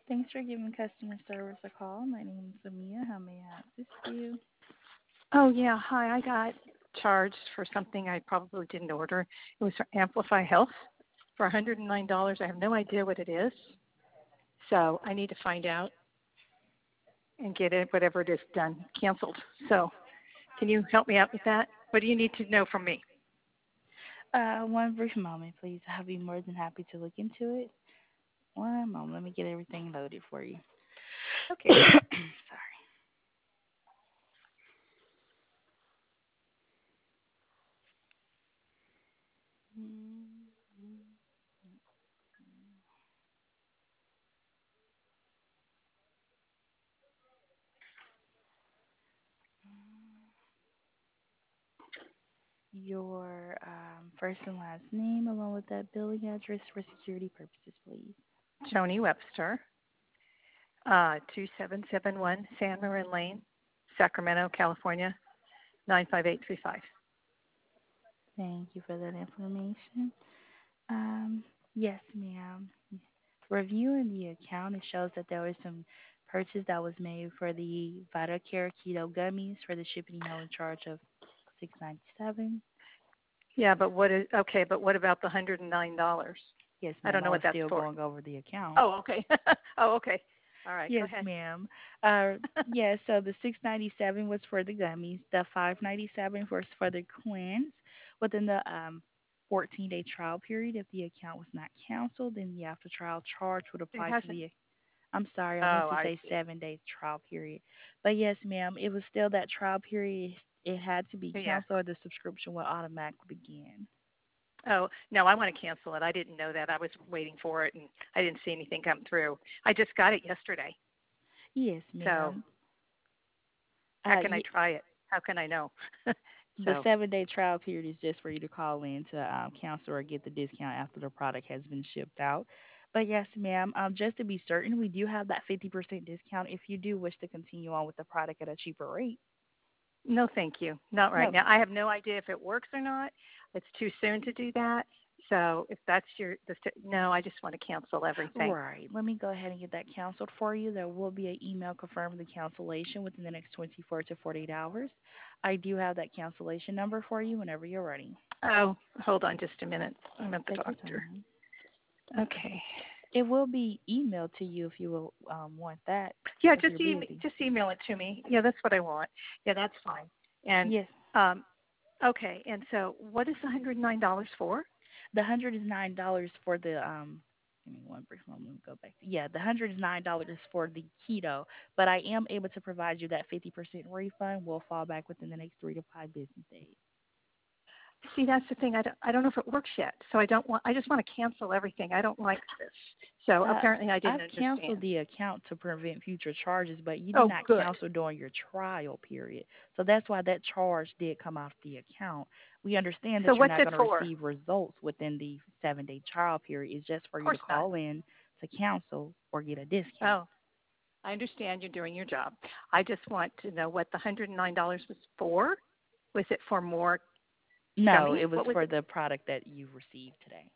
Thanks for giving customer service a call. My name is Amia. How may I assist you? Oh, yeah. Hi. I got charged for something I probably didn't order. It was for Amplify Health for $109. I have no idea what it is. So I need to find out and get it, whatever it is, done, canceled. So can you help me out with that? What do you need to know from me? One brief moment, please. I'll be more than happy to look into it. One moment. Let me get everything loaded for you. Okay. Sorry. Your first and last name, along with that billing address for security purposes, please. Joni Webster, 2771 San Marin Lane, Sacramento, California, 95835. Thank you for that information. Um, yes, ma'am. Reviewing the account, it shows that there was some purchase that was made for the VitaCare Keto Gummies for the shipping and handling charge of $6.97. Yeah, but what about the $109? Yes, I ma'am. don't I know was what that's still for. going over the account. Oh, okay. Oh, okay. All right, go Yes, ahead. ma'am. Uh, yeah. So the 697 was for the gummies. The 597 was for the cleanse. Within the 14-day trial period, if the account was not canceled, then the after trial charge would It apply to hasn't. the. I'm sorry, I meant Oh, to I say see. 7 days trial period. But yes, ma'am, it was still that trial period. It had to be Yeah. canceled, or the subscription will automatically begin. Oh, no, I want to cancel it. I didn't know that. I was waiting for it, and I didn't see anything come through. I just got it yesterday. Yes, So ma'am. how can I Ye- try it? How can I know? the So 7 day trial period is just for you to call in to cancel or get the discount after the product has been shipped out. But yes, ma'am, just to be certain, we do have that 50% discount if you do wish to continue on with the product at a cheaper rate. no, thank you. Not right No. now. I have no idea if it works or not. It's too soon to do that. So if that's no, I just want to cancel everything. Right. Let me go ahead and get that canceled for you. There will be an email confirming the cancellation within the next 24 to 48 hours. I do have that cancellation number for you whenever you're ready. Oh, hold on just a minute. I'm at the Take your doctor. time. Okay. It will be emailed to you if you will want that, Yeah, if you're busy. just email it to me. Yeah, that's what I want. Yeah, that's fine. And Yes, um, okay. And so, what is the $109 for? the $109 for the give me one brief moment. Let me go back. Yeah, the $109 is for the keto, but I am able to provide you that 50% refund. Will fall back within the next 3 to 5 business days. See, that's the thing. I don't know if it works yet. So I don't want. I just want to cancel everything. I don't like this. So Uh, apparently, I didn't I've canceled understand. the account to prevent future charges, but you did Oh, not good. cancel during your trial period. So that's why that charge did come off the account. We understand So that you're what's not it going to for? receive results within the 7 day trial period. It's just for Of you to course not. call in to cancel or get a discount. Oh, I understand you're doing your job. I just want to know what the $109 was for. Was it for more No, gummies? it was What was for it? the product that you received today.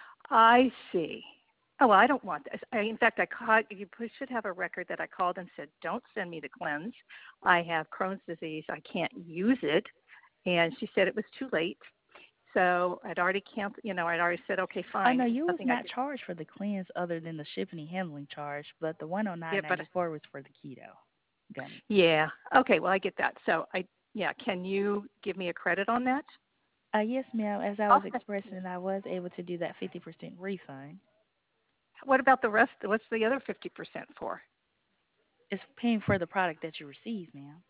I see. Oh, well, I don't want this. In fact, I called. Should have a record that I called and said, "Don't send me the cleanse. I have Crohn's disease. I can't use it." And she said it was too late. So I'd already canceled. I'd already said, "Okay, I fine." know It's you was nothing I not could. charged for the cleanse other than the shipping and handling charge, but the Yeah, but 109.94 was for the keto gummy. yeah. Okay, well, I get that. So yeah. Can you give me a credit on that? Yes, ma'am. As I was I'll expressing, I was able to do that 50% refund. What about the rest? What's the other 50% for? It's paying for the product that you receive, ma'am,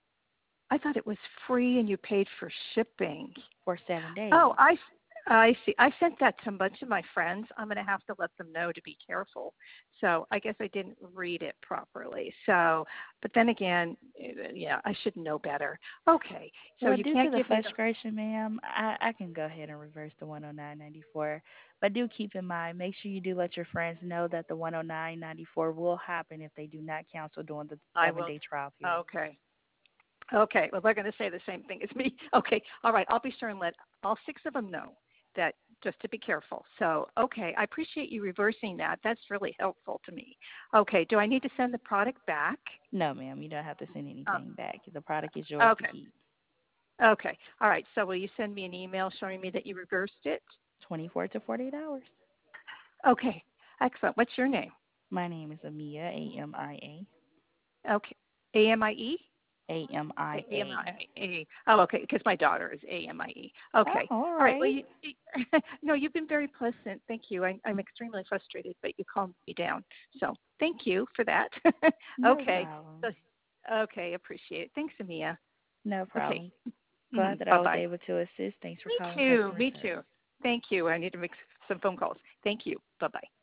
I thought it was free and you paid for shipping. for 7 days. Oh, I see. I sent that to a bunch of my friends. I'm going to have to let them know to be careful. So I guess I didn't read it properly. So, but then again, yeah, I should know better. Okay, so Well, you due to can't the give me the. frustration, ma'am, I can go ahead and reverse the 109.94. But do keep in mind, make sure you do let your friends know that the 109.94 will happen if they do not cancel during the I seven will. day trial period. Okay. Okay. Well, they're going to say the same thing as me. Okay. All right. I'll be sure and let all six of them know that just to be careful. So, okay, I appreciate you reversing that. That's really helpful to me. Okay, do I need to send the product back? No, ma'am, you don't have to send Uh, anything back. The product is yours to okay, keep. okay. All right, so will you send me an email showing me that you reversed it? 24 to 48 hours. Okay, excellent. What's your name? My name is Amia, AMIA. Okay, AMIE? AMIA. AMIE. Oh, okay, because my daughter is AMIE. Oh, Okay. all All right. Well, right. no, you've been very pleasant. Thank you. I'm extremely frustrated, but you calmed me down. So thank you for that. No Okay. So, problem. okay, appreciate it. Thanks, Amia. No Okay. problem. Glad that I Bye was bye. able to assist. Thanks for Me calling too. customer Me too. service. Thank you. I need to make some phone calls. Thank you. Bye bye.